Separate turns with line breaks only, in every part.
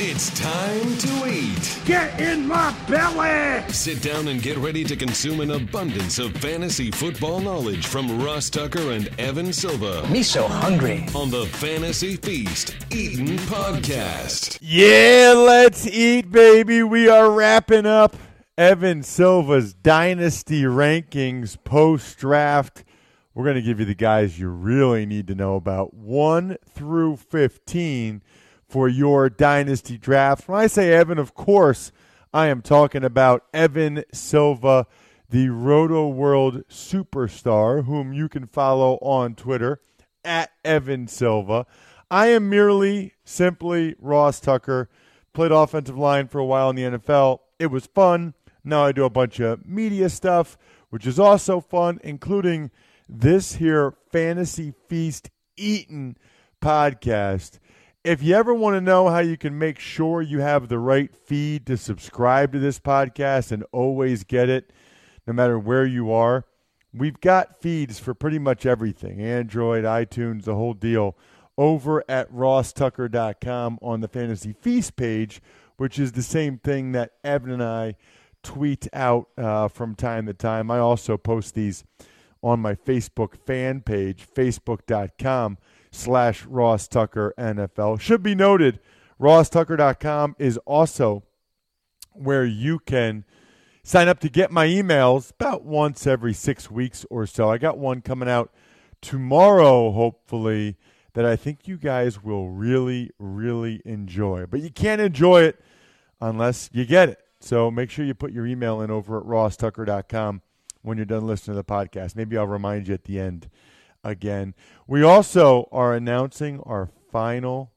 It's time to eat.
Get in my belly!
Sit down and get ready to consume an abundance of fantasy football knowledge from Ross Tucker and Evan Silva.
Me so hungry.
On the Fantasy Feast Eatin' Podcast.
Yeah, let's eat, baby. We are wrapping up Evan Silva's Dynasty Rankings post-draft. We're going to give you the guys you really need to know about 1 through 15 for your Dynasty draft. When I say Evan, of course, I am talking about Evan Silva, the Roto World superstar, whom you can follow on Twitter, at Evan Silva. I am merely, simply Ross Tucker. Played offensive line for a while in the NFL. It was fun. Now I do a bunch of media stuff, which is also fun, including this here Fantasy Feast Eatin' podcast. If you ever want to know how you can make sure you have the right feed to subscribe to this podcast and always get it, no matter where you are, we've got feeds for pretty much everything, Android, iTunes, the whole deal, over at rosstucker.com on the Fantasy Feast page, which is the same thing that Evan and I tweet out from time to time. I also post these on my Facebook fan page, facebook.com/Ross Tucker NFL. Should be noted, rosstucker.com is also where you can sign up to get my emails about once every 6 weeks or so. I got one coming out tomorrow, hopefully, that I think you guys will really, really enjoy. But you can't enjoy it unless you get it. So make sure you put your email in over at rosstucker.com when you're done listening to the podcast. Maybe I'll remind you at the end again. We also are announcing our final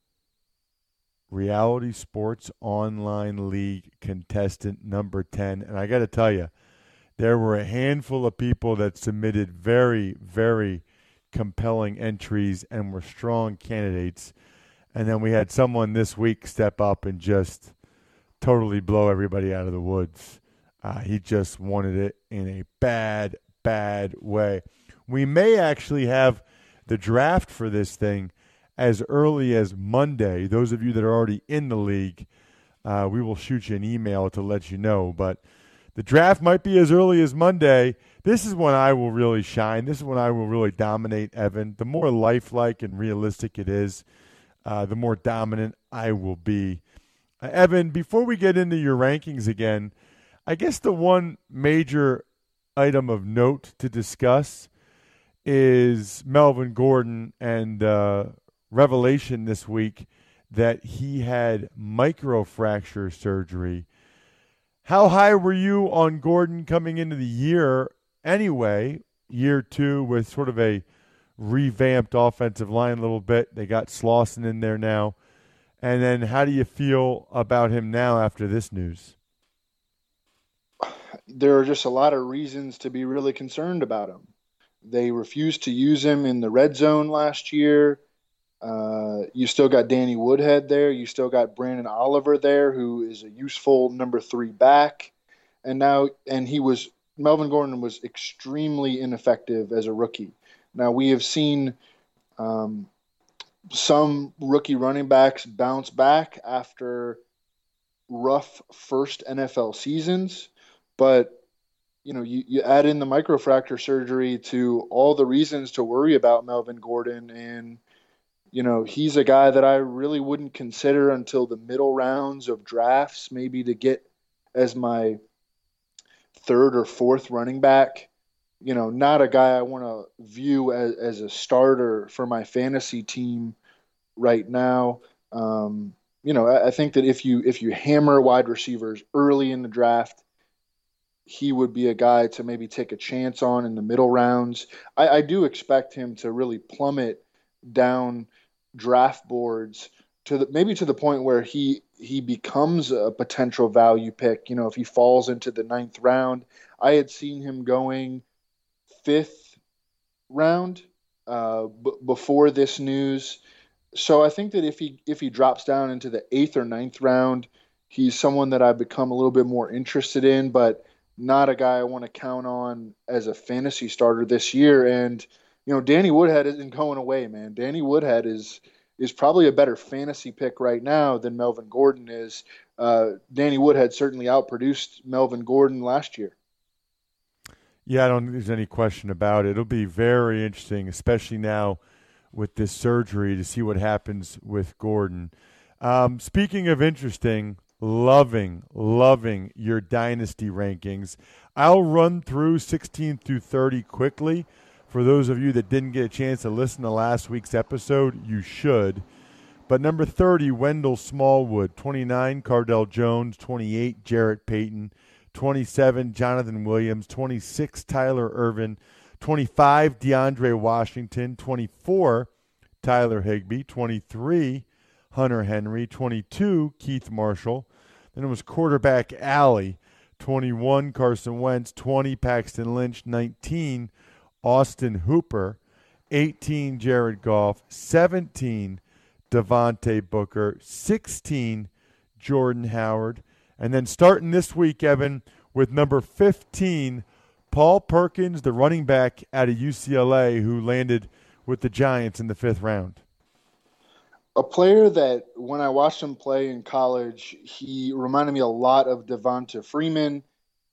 Reality Sports Online League contestant number 10. And I got to tell you, there were a handful of people that submitted very, very compelling entries and were strong candidates. And then we had someone this week step up and just totally blow everybody out of the woods. He just wanted it in a bad, bad way. We may actually have the draft for this thing as early as Monday. Those of you that are already in the league, we will shoot you an email to let you know. But the draft might be as early as Monday. This is when I will really shine. This is when I will really dominate, Evan. The more lifelike and realistic it is, the more dominant I will be. Evan, before we get into your rankings again, I guess the one major item of note to discuss is Melvin Gordon and revelation this week that he had microfracture surgery. How high were you on Gordon coming into the year anyway, year two, with sort of a revamped offensive line a little bit? They got Slauson in there now. And then how do you feel about him now after this news?
There are just a lot of reasons to be really concerned about him. They refused to use him in the red zone last year. You still got Danny Woodhead there. You still got Brandon Oliver there, who is a useful number 3 back. Melvin Gordon was extremely ineffective as a rookie. Now we have seen some rookie running backs bounce back after rough first NFL seasons. But, you add in the microfracture surgery to all the reasons to worry about Melvin Gordon. And, he's a guy that I really wouldn't consider until the middle rounds of drafts, maybe to get as my 3rd or 4th running back. Not a guy I want to view as a starter for my fantasy team right now. I think that if you hammer wide receivers early in the draft, he would be a guy to maybe take a chance on in the middle rounds. I do expect him to really plummet down draft boards to the point where he becomes a potential value pick. If he falls into the 9th round, I had seen him going 5th round before this news. So I think that if he drops down into the 8th or 9th round, he's someone that I've become a little bit more interested in, but not a guy I want to count on as a fantasy starter this year. And, Danny Woodhead isn't going away, man. Danny Woodhead is is probably a better fantasy pick right now than Melvin Gordon is. Danny Woodhead certainly outproduced Melvin Gordon last year.
Yeah, I don't think there's any question about it. It'll be very interesting, especially now with this surgery, to see what happens with Gordon. Speaking of interesting, loving your dynasty rankings. I'll run through 16 through 30 quickly. For those of you that didn't get a chance to listen to last week's episode, you should. But number 30, Wendell Smallwood. 29, Cardell Jones. 28, Jarrett Payton. 27, Jonathan Williams. 26, Tyler Ervin. 25, DeAndre Washington. 24, Tyler Higbee. 23, Hunter Henry. 22, Keith Marshall. Then it was quarterback alley. 21, Carson Wentz. 20, Paxton Lynch. 19, Austin Hooper. 18, Jared Goff. 17, Devontae Booker. 16, Jordan Howard. And then starting this week, Evan, with number 15, Paul Perkins, the running back out of UCLA, who landed with the Giants in the 5th round.
A player that, when I watched him play in college, he reminded me a lot of Devonta Freeman.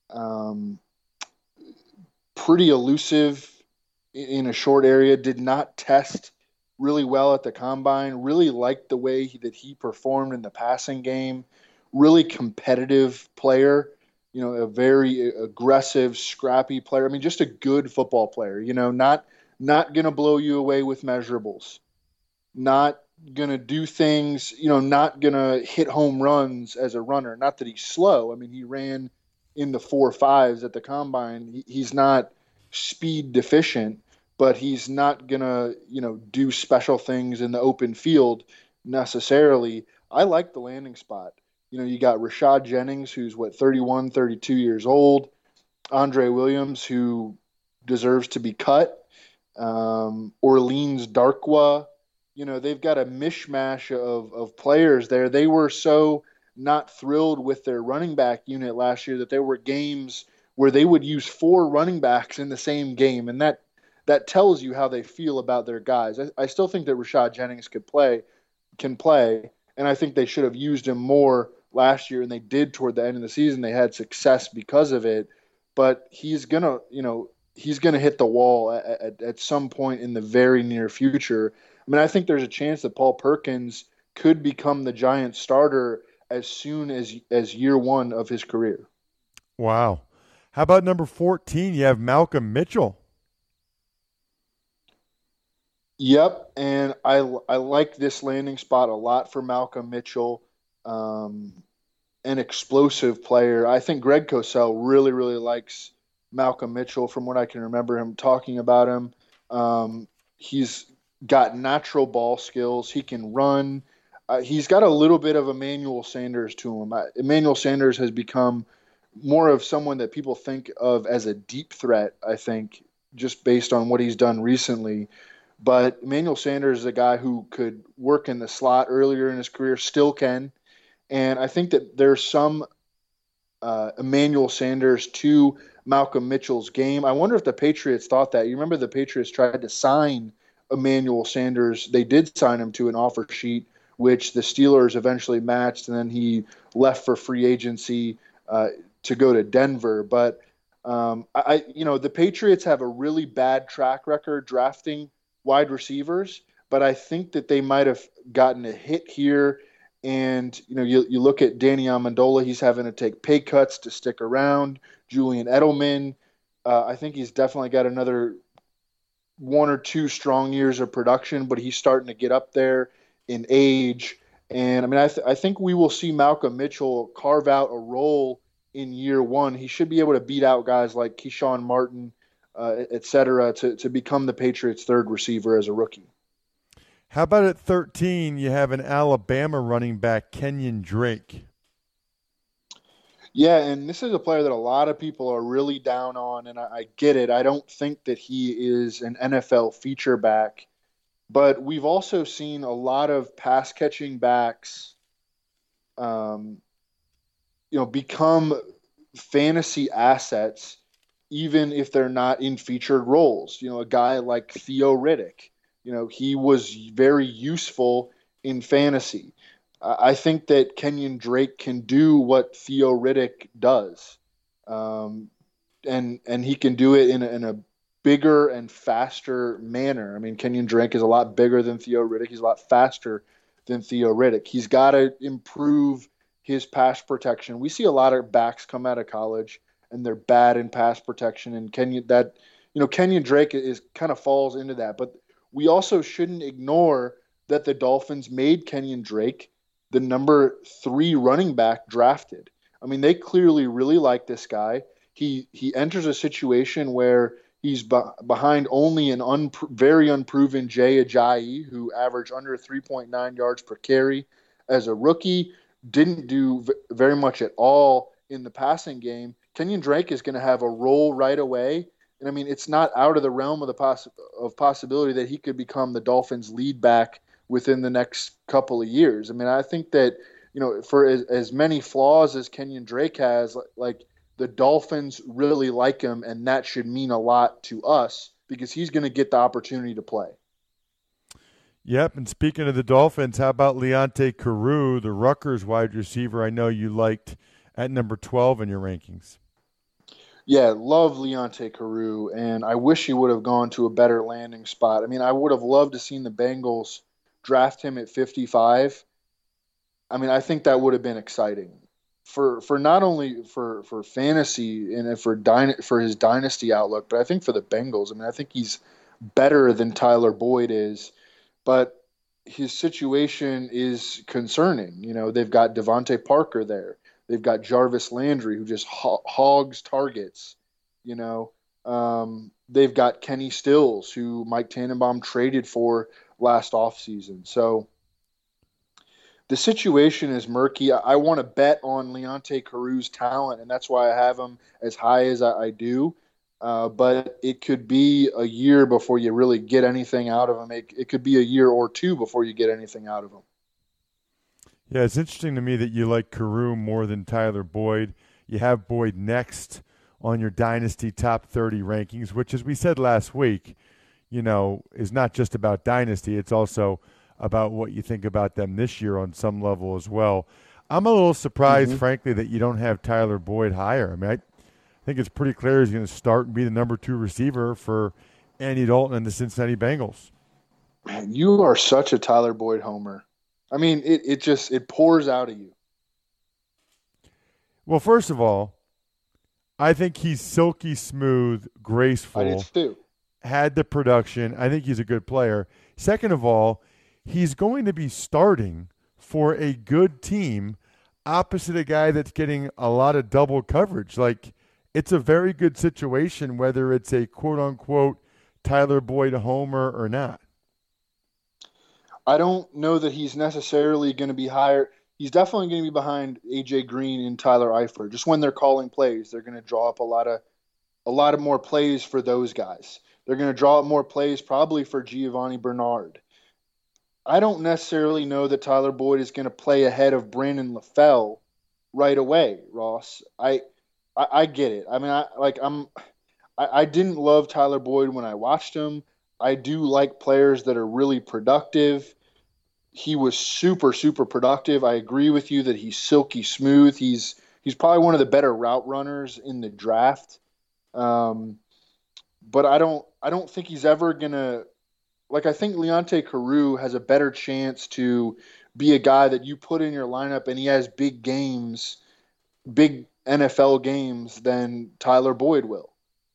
Pretty elusive in a short area, did not test really well at the combine, really liked the way that he performed in the passing game, really competitive player, a very aggressive, scrappy player. I mean, just a good football player, not going to blow you away with measurables, not going to do things, not going to hit home runs as a runner. Not that he's slow. I mean, he ran in the 4.5s at the combine. He's not speed deficient, but he's not going to, do special things in the open field necessarily. I like the landing spot. You got Rashad Jennings, who's 31, 32 years old. Andre Williams, who deserves to be cut. Orleans Darkwa. They've got a mishmash of players there. They were so not thrilled with their running back unit last year that there were games where they would use 4 running backs in the same game. And that tells you how they feel about their guys. I still think that Rashad Jennings can play. And I think they should have used him more last year, and they did toward the end of the season. They had success because of it, but he's gonna hit the wall at some point in the very near future. I mean, I think there's a chance that Paul Perkins could become the Giants starter as soon as year 1 of his career.
Wow. How about number 14? You have Malcolm Mitchell.
Yep, and I like this landing spot a lot for Malcolm Mitchell. An explosive player. I think Greg Cosell really, really likes Malcolm Mitchell from what I can remember him talking about him. He's got natural ball skills. He can run. He's got a little bit of Emmanuel Sanders to him. Emmanuel Sanders has become more of someone that people think of as a deep threat, I think, just based on what he's done recently. But Emmanuel Sanders is a guy who could work in the slot earlier in his career, still can. And I think that there's some Emmanuel Sanders to Malcolm Mitchell's game. I wonder if the Patriots thought that. You remember the Patriots tried to sign Emmanuel Sanders. They did sign him to an offer sheet, which the Steelers eventually matched, and then he left for free agency to go to Denver. But the Patriots have a really bad track record drafting wide receivers, but I think that they might have gotten a hit here. And, you look at Danny Amendola, he's having to take pay cuts to stick around. Julian Edelman, I think he's definitely got another 1 or 2 strong years of production, but he's starting to get up there in age. And, I mean, I think we will see Malcolm Mitchell carve out a role in year 1. He should be able to beat out guys like Keyshawn Martin, et cetera, to become the Patriots' 3rd receiver as a rookie.
How about at 13, you have an Alabama running back, Kenyon Drake?
Yeah, and this is a player that a lot of people are really down on, and I get it. I don't think that he is an NFL feature back, but we've also seen a lot of pass-catching backs become fantasy assets, even if they're not in featured roles. A guy like Theo Riddick. He was very useful in fantasy. I think that Kenyon Drake can do what Theo Riddick does, and he can do it in a bigger and faster manner. I mean, Kenyon Drake is a lot bigger than Theo Riddick. He's a lot faster than Theo Riddick. He's got to improve his pass protection. We see a lot of backs come out of college and they're bad in pass protection, and Kenyon Drake is kind of falls into that. But we also shouldn't ignore that the Dolphins made Kenyon Drake the number 3 running back drafted. I mean, they clearly really like this guy. He enters a situation where he's behind only an very unproven Jay Ajayi, who averaged under 3.9 yards per carry as a rookie, didn't do very much at all in the passing game. Kenyon Drake is going to have a role right away. And I mean, it's not out of the realm of the possibility that he could become the Dolphins' lead back within the next couple of years. I mean, I think that, for as many flaws as Kenyon Drake has, like the Dolphins really like him, and that should mean a lot to us because he's going to get the opportunity to play.
Yep, and speaking of the Dolphins, how about Leonte Carroo, the Rutgers wide receiver I know you liked at number 12 in your rankings?
Yeah, love Leonte Carroo, and I wish he would have gone to a better landing spot. I mean, I would have loved to seen the Bengals draft him at 55. I mean, I think that would have been exciting for not only for fantasy and for his dynasty outlook, but I think for the Bengals. I mean, I think he's better than Tyler Boyd is, but his situation is concerning. They've got Devontae Parker there. They've got Jarvis Landry, who just hogs targets. They've got Kenny Stills, who Mike Tannenbaum traded for last offseason. So the situation is murky. I want to bet on Leonte Carroo's talent, and that's why I have him as high as I do. But it could be a year before you really get anything out of him. It could be a year or two before you get anything out of him.
Yeah, it's interesting to me that you like Carroo more than Tyler Boyd. You have Boyd next on your Dynasty top 30 rankings, which, as we said last week, is not just about Dynasty. It's also about what you think about them this year on some level as well. I'm a little surprised, frankly, that you don't have Tyler Boyd higher. I mean, I think it's pretty clear he's going to start and be the number 2 receiver for Andy Dalton and the Cincinnati Bengals.
Man, you are such a Tyler Boyd homer. I mean, it pours out of you.
Well, first of all, I think he's silky smooth, graceful.
I did too.
Had the production. I think he's a good player. Second of all, he's going to be starting for a good team opposite a guy that's getting a lot of double coverage. Like, it's a very good situation, whether it's a quote-unquote Tyler Boyd homer or not.
I don't know that he's necessarily going to be higher. He's definitely going to be behind A.J. Green and Tyler Eifert. Just when they're calling plays, they're going to draw up a lot of more plays for those guys. They're going to draw up more plays probably for Giovanni Bernard. I don't necessarily know that Tyler Boyd is going to play ahead of Brandon LaFell right away, Ross. I get it. I mean, I didn't love Tyler Boyd when I watched him. I do like players that are really productive. He was super, super productive. I agree with you that he's silky smooth. He's probably one of the better route runners in the draft. But I don't think he's ever gonna, I think Leonte Carroo has a better chance to be a guy that you put in your lineup and he has big games, big NFL games than Tyler Boyd will.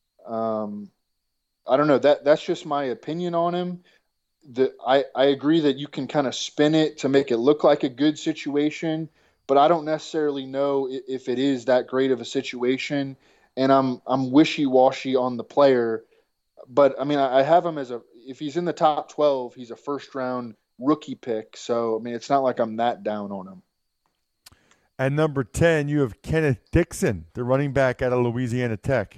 I don't know. That's just my opinion on him. I agree that you can kind of spin it to make it look like a good situation, but I don't necessarily know if it is that great of a situation. And I'm wishy-washy on the player. But I mean, I have him if he's in the top 12, he's a first-round rookie pick. So I mean, it's not like I'm that down on him.
At number 10, you have Kenneth Dixon, the running back out of Louisiana Tech.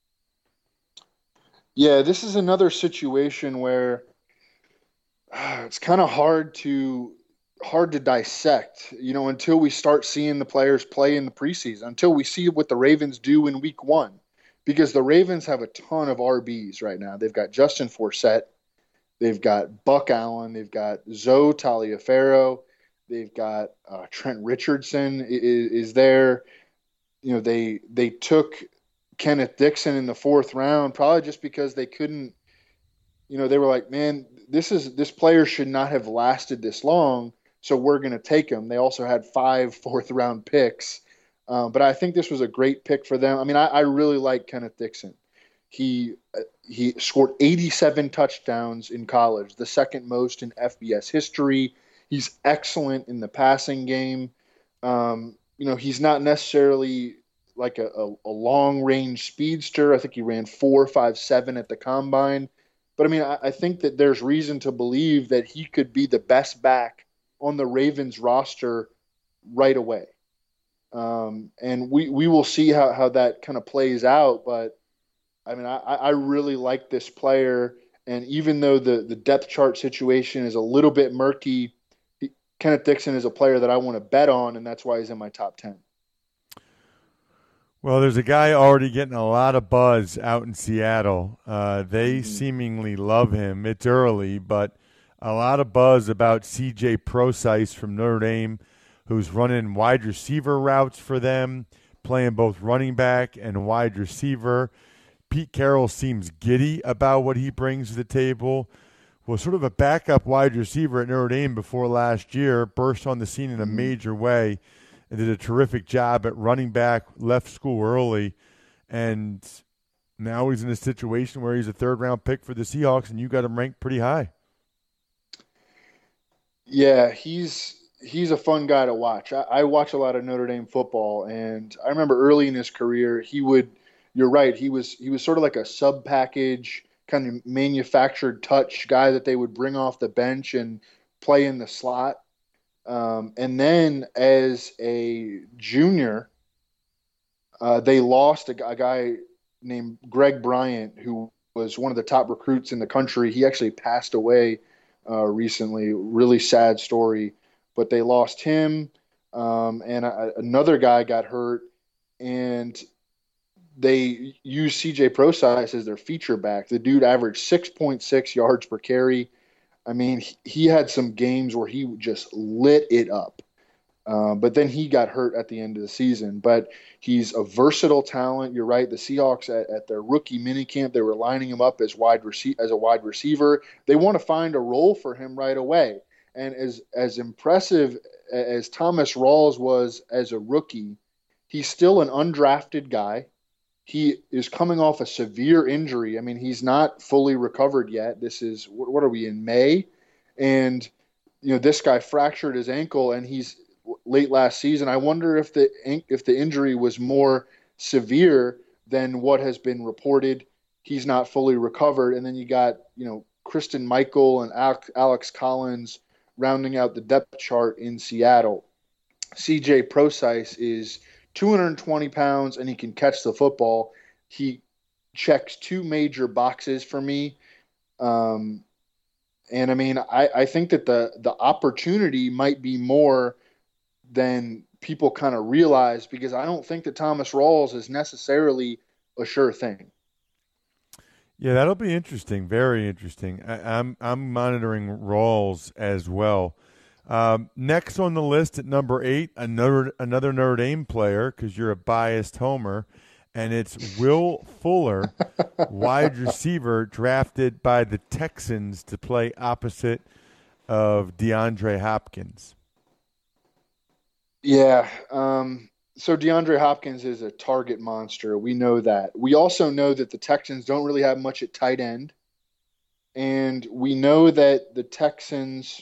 Yeah, this is another situation where it's kind of hard to dissect, until we start seeing the players play in the preseason, until we see what the Ravens do in week 1, because the Ravens have a ton of RBs right now. They've got Justin Forsett. They've got Buck Allen. They've got Zoe Taliaferro. They've got Trent Richardson is there. They took Kenneth Dixon in the 4th round, probably just because they couldn't. They were like, man, this player should not have lasted this long, so we're going to take him. They also had 5 4th-round picks, but I think this was a great pick for them. I mean, I really like Kenneth Dixon. He scored 87 touchdowns in college, the second most in FBS history. He's excellent in the passing game. He's not necessarily like a long range speedster. I think he ran 4.57 at the combine. But I mean, I think that there's reason to believe that he could be the best back on the Ravens roster right away. And we will see how that kind of plays out. But I mean, I really like this player. And even though the depth chart situation is a little bit murky, Kenneth Dixon is a player that I want to bet on, and that's why he's in my top 10.
Well, there's a guy already getting a lot of buzz out in Seattle. They seemingly love him. It's early, but a lot of buzz about C.J. Prosise from Notre Dame, who's running wide receiver routes for them, playing both running back and wide receiver. Pete Carroll seems giddy about what he brings to the table. Was sort of a backup wide receiver at Notre Dame before last year, burst on the scene in a major way, and did a terrific job at running back, left school early, and now he's in a situation where he's a 3rd-round pick for the Seahawks, and you got him ranked pretty high.
Yeah, he's a fun guy to watch. I watch a lot of Notre Dame football, and I remember early in his career, you're right, he was sort of like a sub-package, kind of manufactured touch guy that they would bring off the bench and play in the slot. And then as a junior, they lost a guy named Greg Bryant, who was one of the top recruits in the country. He actually passed away recently. Really sad story, but they lost him. And another guy got hurt, and they used C.J. Prosise as their feature back. The dude averaged 6.6 yards per carry. I mean, he had some games where he just lit it up. But then he got hurt at the end of the season. But he's a versatile talent. You're right. The Seahawks at their rookie minicamp, they were lining him up as a wide receiver. They want to find a role for him right away. And as impressive as Thomas Rawls was as a rookie, he's still an undrafted guy. He is coming off a severe injury. I mean, he's not fully recovered yet. This is, what are we, in May? And, this guy fractured his ankle, and he's late last season. I wonder if the injury was more severe than what has been reported. He's not fully recovered. And then you got, Kristen Michael and Alex Collins rounding out the depth chart in Seattle. C.J. Prosise is 220 pounds, and he can catch the football. He checks 2 major boxes for me. And I mean, I think that the opportunity might be more than people kind of realize, because I don't think that Thomas Rawls is necessarily a sure thing.
Yeah, that'll be interesting. Very interesting. I'm monitoring Rawls as well. Next on the list at number 8, another Notre Dame player, because you're a biased homer, and it's Will Fuller, wide receiver drafted by the Texans to play opposite of DeAndre Hopkins.
Yeah. So DeAndre Hopkins is a target monster. We know that. We also know that the Texans don't really have much at tight end. And we know that the Texans,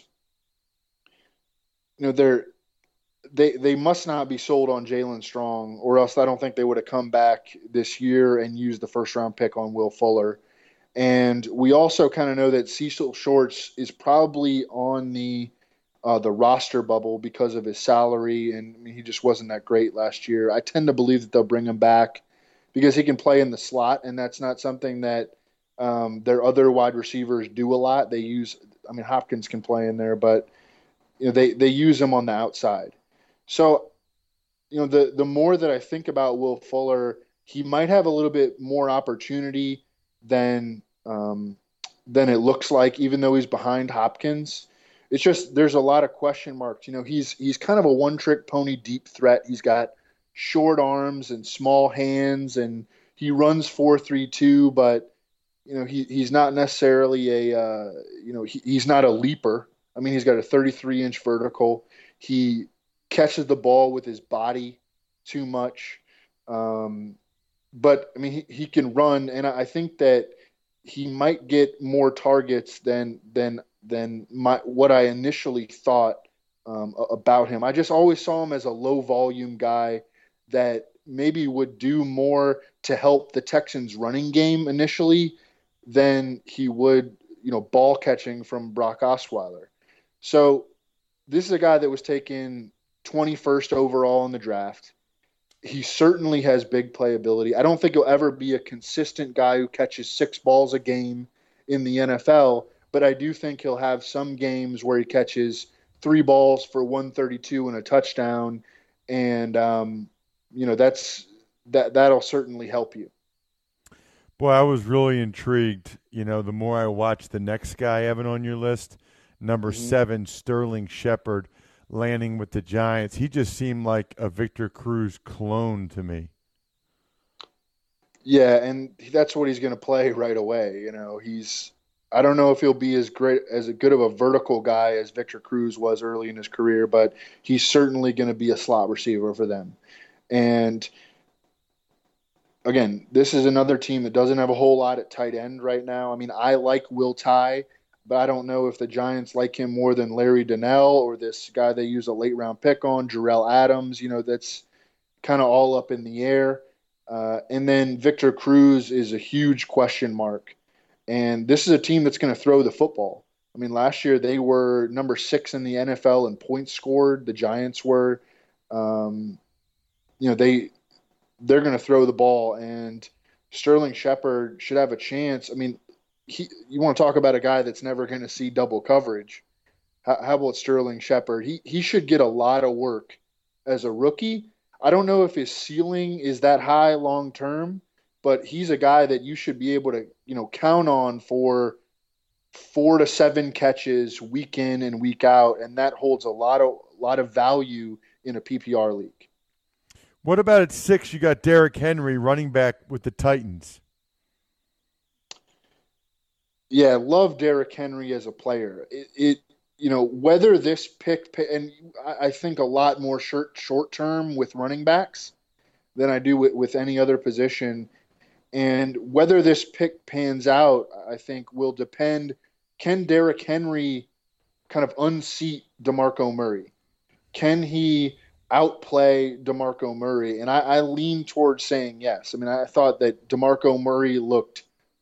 they must not be sold on Jalen Strong, or else I don't think they would have come back this year and used the 1st-round pick on Will Fuller. And we also kind of know that Cecil Shorts is probably on the roster bubble because of his salary, and I mean, he just wasn't that great last year. I tend to believe that they'll bring him back because he can play in the slot, and that's not something that their other wide receivers do a lot. Hopkins can play in there, but they use him on the outside. So, the more that I think about Will Fuller, he might have a little bit more opportunity than than it looks like, even though he's behind Hopkins. It's just there's a lot of question marks. He's kind of a one-trick pony deep threat. He's got short arms and small hands, and he runs 4.32, but he's not necessarily he's not a leaper. I mean, he's got a 33-inch vertical. He catches the ball with his body too much. But I mean, he can run, and I think that he might get more targets than what I initially thought about him. I just always saw him as a low volume guy that maybe would do more to help the Texans running game initially than he would, ball catching from Brock Osweiler. So this is a guy that was taken 21st overall in the draft. He certainly has big playability. I don't think he'll ever be a consistent guy who catches 6 balls a game in the NFL, but I do think he'll have some games where he catches 3 balls for 132 and a touchdown, and that'll certainly help you.
Boy, I was really intrigued. The more I watched the next guy, Evan, on your list, number 7, Sterling Shepard, landing with the Giants. He just seemed like a Victor Cruz clone to me.
Yeah, and that's what he's going to play right away. I don't know if he'll be as good of a vertical guy as Victor Cruz was early in his career, but he's certainly going to be a slot receiver for them. And again, this is another team that doesn't have a whole lot at tight end right now. I mean, I like Will Tye, but I don't know if the Giants like him more than Larry Donnell or this guy they use a late-round pick on, Jarrell Adams. That's kind of all up in the air. And then Victor Cruz is a huge question mark. And this is a team that's going to throw the football. I mean, last year they were number 6 in the NFL in points scored. The Giants were. They're going to throw the ball, and Sterling Shepard should have a chance. I mean, you want to talk about a guy that's never going to see double coverage. How about Sterling Shepard? He should get a lot of work as a rookie. I don't know if his ceiling is that high long term, but he's a guy that you should be able to, count on for 4 to 7 catches week in and week out, and that holds a lot of value in a PPR league.
What about at 6? You got Derrick Henry, running back with the Titans.
Yeah, love Derrick Henry as a player. Whether this pick, and I think a lot more short term with running backs than I do with any other position. And whether this pick pans out, I think will depend. Can Derrick Henry kind of unseat DeMarco Murray? Can he outplay DeMarco Murray? And I lean towards saying yes. I mean, I thought that DeMarco Murray looked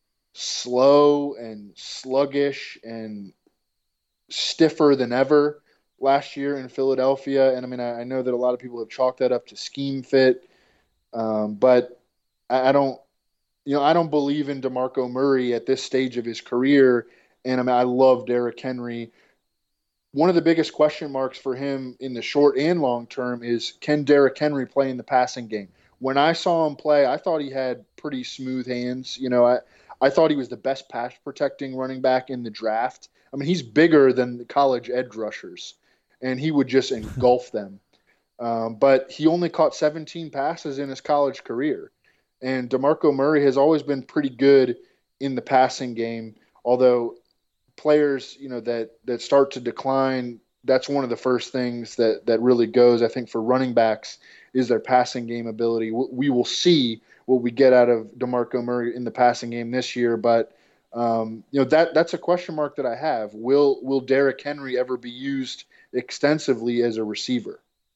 slow and sluggish and stiffer than ever last year in Philadelphia. And I mean, I know that a lot of people have chalked that up to scheme fit, but I don't believe in DeMarco Murray at this stage of his career. And I mean, I love Derrick Henry. One of the biggest question marks for him in the short and long term is, can Derrick Henry play in the passing game? When I saw him play, I thought he had pretty smooth hands. I thought he was the best pass protecting running back in the draft. I mean, he's bigger than the college edge rushers, and he would just engulf them. But he only caught 17 passes in his college career. And DeMarco Murray has always been pretty good in the passing game, although players, that start to decline, that's one of the first things that really goes, I think, for running backs is their passing game ability. We will see what we get out of DeMarco Murray in the passing game this year, but that's a question mark that I have. Will Derrick Henry ever be used extensively as a receiver?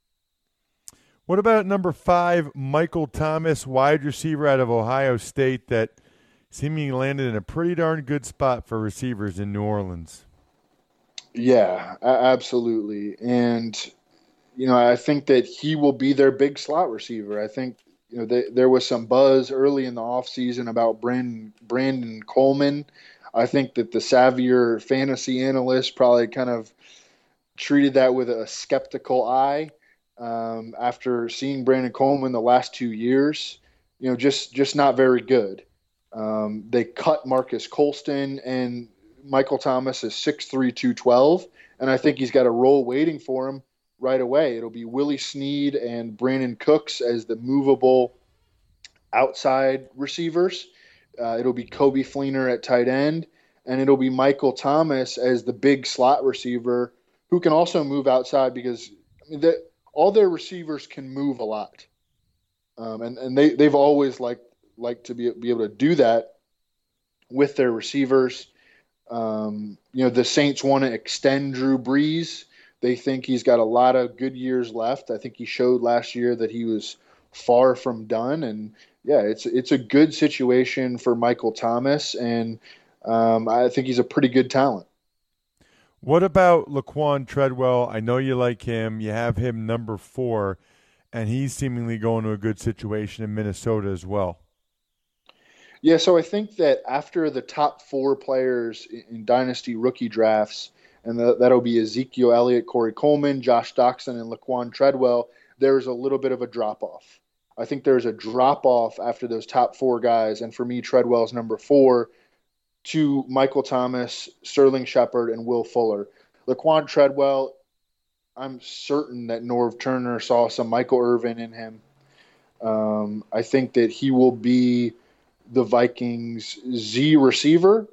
What about at number 5, Michael Thomas, wide receiver out of Ohio State that seemingly landed in a pretty darn good spot for receivers in New Orleans?
Yeah, absolutely. And, I think that he will be their big slot receiver. I think, there was some buzz early in the offseason about Brandon Coleman. I think that the savvier fantasy analysts probably kind of treated that with a skeptical eye after seeing Brandon Coleman the last 2 years. Just not very good. They cut Marcus Colston, and Michael Thomas is 6'3", 212, and I think he's got a role waiting for him right away. It'll be Willie Snead and Brandon Cooks as the movable outside receivers. It'll be Kobe Fleener at tight end, and it'll be Michael Thomas as the big slot receiver who can also move outside because all their receivers can move a lot. And they've always liked to be able to do that with their receivers. The Saints want to extend Drew Brees. They think he's got a lot of good years left. I think he showed last year that he was far from done. And yeah, it's a good situation for Michael Thomas, and I think he's a pretty good talent.
What about Laquan Treadwell? I know you like him. You have him number 4, and he's seemingly going to a good situation in Minnesota as well.
Yeah, so I think that after the top 4 players in Dynasty rookie drafts, and that'll be Ezekiel Elliott, Corey Coleman, Josh Doctson, and Laquan Treadwell, there's a little bit of a drop-off. I think there's a drop-off after those top 4 guys, and for me, Treadwell's number 4 to Michael Thomas, Sterling Shepard, and Will Fuller. Laquan Treadwell, I'm certain that Norv Turner saw some Michael Irvin in him. I think that he will be the Vikings' Z receiver.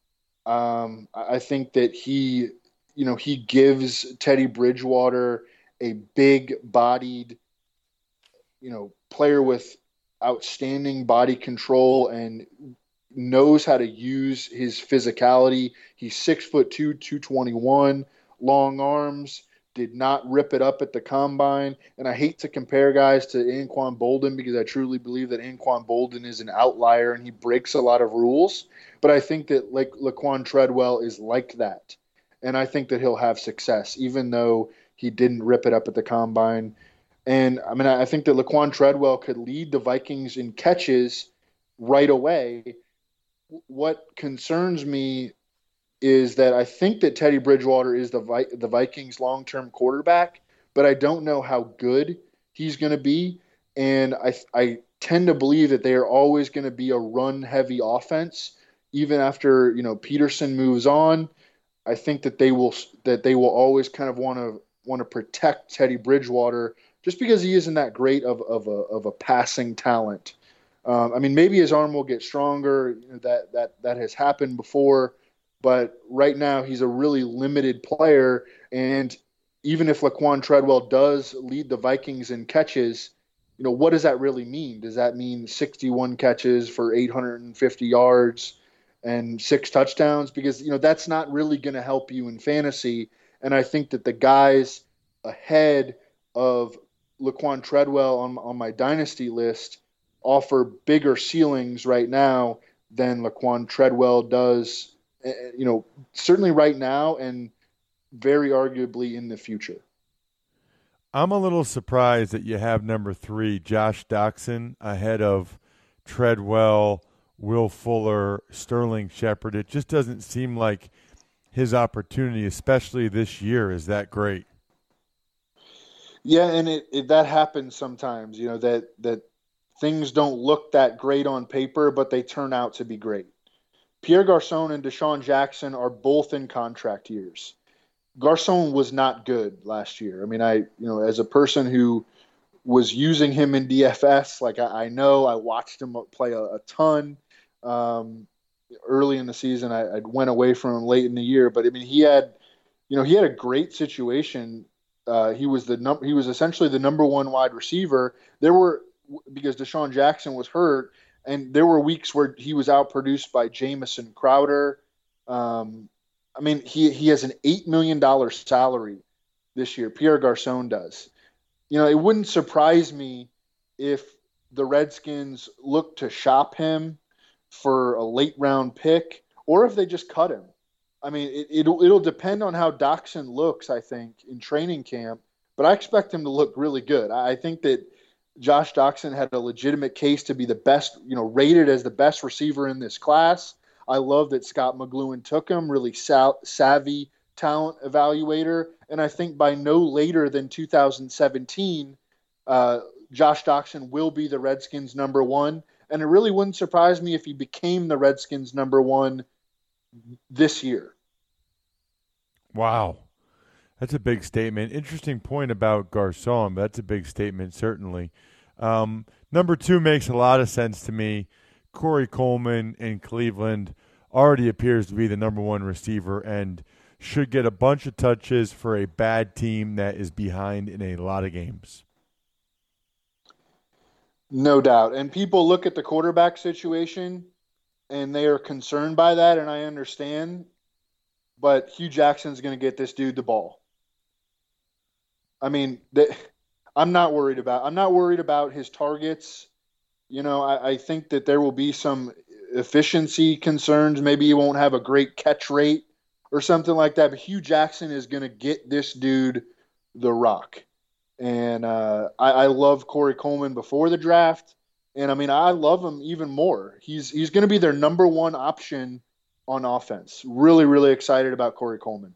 I think that he gives Teddy Bridgewater a big-bodied, player with outstanding body control and knows how to use his physicality. He's 6'2", 221, long arms, did not rip it up at the combine. And I hate to compare guys to Anquan Boldin because I truly believe that Anquan Boldin is an outlier and he breaks a lot of rules. But I think that Laquan Treadwell is like that. And I think that he'll have success, even though he didn't rip it up at the combine. And I think that Laquan Treadwell could lead the Vikings in catches right away. What concerns me is that I think that Teddy Bridgewater is the Vikings' long-term quarterback, but I don't know how good he's going to be. And I tend to believe that they are always going to be a run-heavy offense, even after Peterson moves on. I think that they will always kind of want to protect Teddy Bridgewater just because he isn't that great of a passing talent. Maybe his arm will get stronger. That has happened before, but right now he's a really limited player. And even if Laquan Treadwell does lead the Vikings in catches, what does that really mean? Does that mean 61 catches for 850 yards and 6 touchdowns? Because that's not really going to help you in fantasy. And I think that the guys ahead of Laquan Treadwell on my dynasty list offer bigger ceilings right now than Laquan Treadwell does, certainly right now and very arguably in the future.
I'm a little surprised that you have number 3, Josh Doctson, ahead of Treadwell, Will Fuller, Sterling Shepard. It just doesn't seem like his opportunity, especially this year, is that great.
Yeah, and that happens sometimes, that things don't look that great on paper, but they turn out to be great. Pierre Garçon and Deshaun Jackson are both in contract years. Garçon was not good last year. As a person who was using him in DFS, I know I watched him play a ton early in the season. I went away from him late in the year, but he had a great situation. He was essentially the number 1 wide receiver. Because Deshaun Jackson was hurt, and there were weeks where he was outproduced by Jamison Crowder. He has an $8 million salary this year. Pierre Garçon does. It wouldn't surprise me if the Redskins look to shop him for a late round pick, or if they just cut him. It'll depend on how Doctson looks, I think, in training camp, but I expect him to look really good. I think that Josh Doctson had a legitimate case to be the best, rated as the best receiver in this class. I love that Scott McLuhan took him, really savvy talent evaluator. And I think by no later than 2017, Josh Doctson will be the Redskins' number 1. And it really wouldn't surprise me if he became the Redskins' number 1 this year.
Wow. That's a big statement. Interesting point about Garcon, but that's a big statement, certainly. Number 2 makes a lot of sense to me. Corey Coleman in Cleveland already appears to be the number 1 receiver and should get a bunch of touches for a bad team that is behind in a lot of games.
No doubt. And people look at the quarterback situation and they are concerned by that, and I understand. But Hugh Jackson's going to get this dude the ball. I mean, I'm not worried about his targets. I think that there will be some efficiency concerns. Maybe he won't have a great catch rate or something like that. But Hugh Jackson is going to get this dude the rock. And I love Corey Coleman before the draft. And, I mean, I love him even more. He's going to be their number 1 option on offense. Really, really excited about Corey Coleman.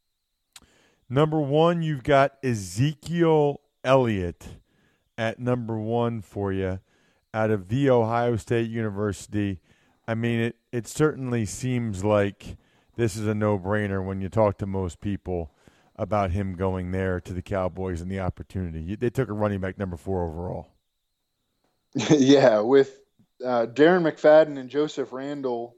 Number 1, you've got Ezekiel Elliott at number 1 for you out of The Ohio State University. I mean, it certainly seems like this is a no-brainer when you talk to most people about him going there to the Cowboys and the opportunity. They took a running back number 4 overall.
Yeah, with Darren McFadden and Joseph Randall.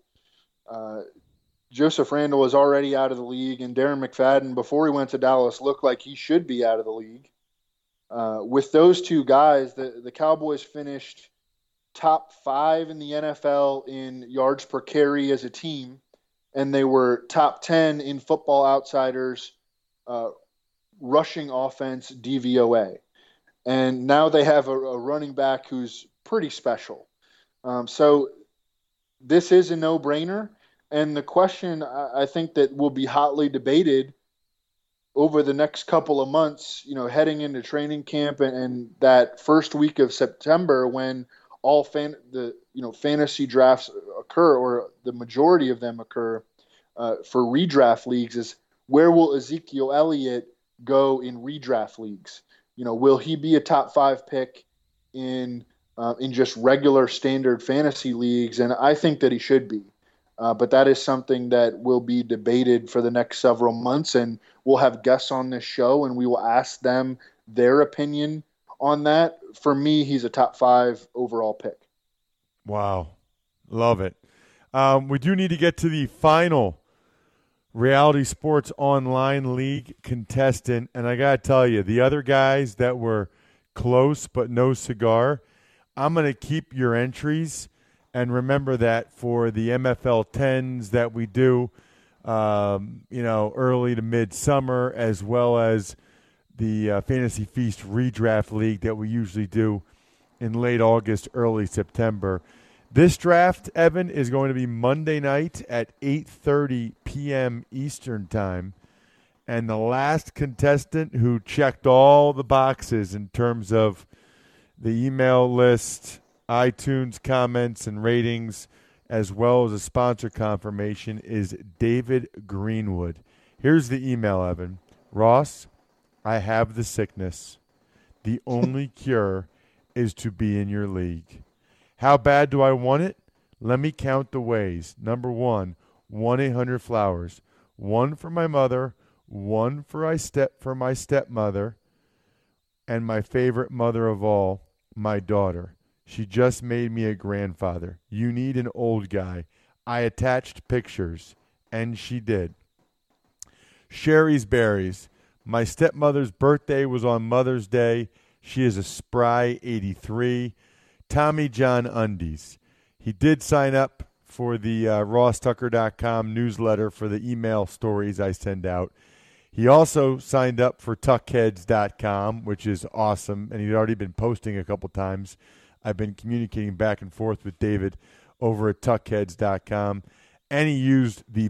Joseph Randall is already out of the league, and Darren McFadden, before he went to Dallas, looked like he should be out of the league. With those 2 guys, the Cowboys finished top 5 in the NFL in yards per carry as a team, and they were top 10 in Football Outsiders rushing offense DVOA. And now they have a running back who's pretty special. So this is a no-brainer. And the question I think that will be hotly debated over the next couple of months, heading into training camp and that first week of September when all fantasy drafts occur, or the majority of them occur for redraft leagues, is where will Ezekiel Elliott go in redraft leagues? Will he be a top 5 pick in just regular standard fantasy leagues? And I think that he should be. But that is something that will be debated for the next several months, and we'll have guests on this show, and we will ask them their opinion on that. For me, he's a top 5 overall pick.
Wow. Love it. We do need to get to the final Reality Sports Online League contestant, and I got to tell you, the other guys that were close but no cigar, I'm going to keep your entries. And remember that for the MFL 10s that we do, early to mid-summer, as well as the Fantasy Feast Redraft League that we usually do in late August, early September. This draft, Evan, is going to be Monday night at 8:30 p.m. Eastern Time. And the last contestant who checked all the boxes in terms of the email list, iTunes comments and ratings, as well as a sponsor confirmation, is David Greenwood. Here's the email, Evan. Ross, I have the sickness. The only cure is to be in your league. How bad do I want it? Let me count the ways. Number 1, 1-800-Flowers. 1 for my mother, 1 for my stepmother, and my favorite mother of all, my daughter. She just made me a grandfather. You need an old guy. I attached pictures, and she did. Sherry's Berries. My stepmother's birthday was on Mother's Day. She is a spry 83. Tommy John Undies. He did sign up for the RossTucker.com newsletter for the email stories I send out. He also signed up for Tuckheads.com, which is awesome, and he'd already been posting a couple times. I've been communicating back and forth with David over at Tuckheads.com, and he used the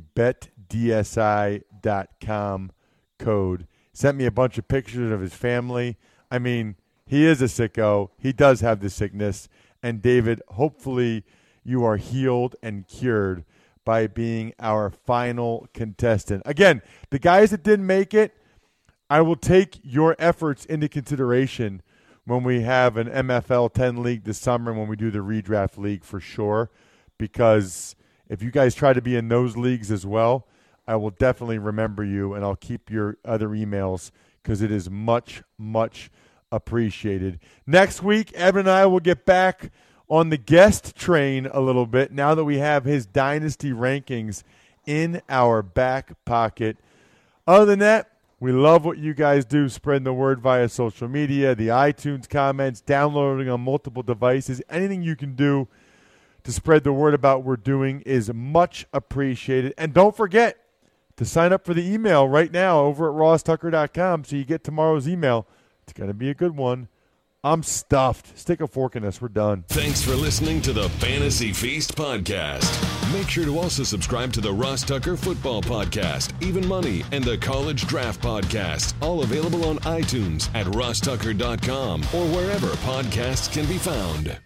BetDSI.com code. Sent me a bunch of pictures of his family. I mean, he is a sicko. He does have the sickness. And David, hopefully you are healed and cured by being our final contestant. Again, the guys that didn't make it, I will take your efforts into consideration when we have an MFL 10 league this summer and when we do the redraft league for sure, because If you guys try to be in those leagues as well, I will definitely remember you, and I'll keep your other emails because it is much, much appreciated. Next week, Evan and I will get back on the guest train a little bit now that we have his dynasty rankings in our back pocket. Other than that, we love what you guys do, spreading the word via social media, the iTunes comments, downloading on multiple devices. Anything you can do to spread the word about what we're doing is much appreciated. And don't forget to sign up for the email right now over at rosstucker.com so you get tomorrow's email. It's going to be a good one. I'm stuffed. Stick a fork in us. We're done.
Thanks for listening to the Fantasy Feast podcast. Make sure to also subscribe to the Ross Tucker Football Podcast, Even Money, and the College Draft Podcast, all available on iTunes at rosstucker.com or wherever podcasts can be found.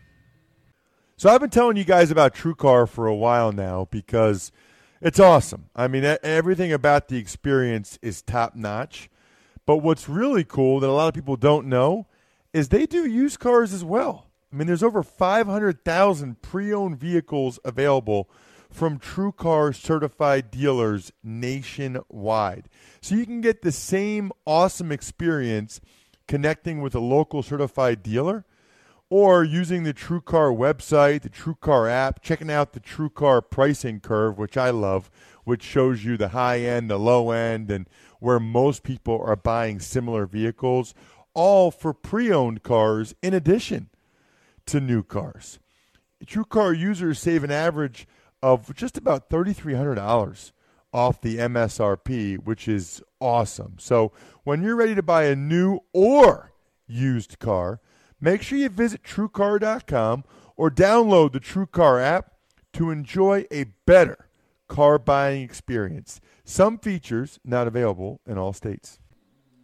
So I've been telling you guys about TrueCar for a while now because it's awesome. I mean, everything about the experience is top-notch. But what's really cool that a lot of people don't know is they do used cars as well. I mean, there's over 500,000 pre-owned vehicles available from TrueCar certified dealers nationwide. So you can get the same awesome experience connecting with a local certified dealer or using the TrueCar website, the TrueCar app, checking out the TrueCar pricing curve, which I love, which shows you the high end, the low end, and where most people are buying similar vehicles, all for pre-owned cars in addition to new cars. TrueCar users save an average of just about $3,300 off the MSRP, which is awesome. So when you're ready to buy a new or used car, make sure you visit TrueCar.com or download the TrueCar app to enjoy a better car buying experience. Some features not available in all states.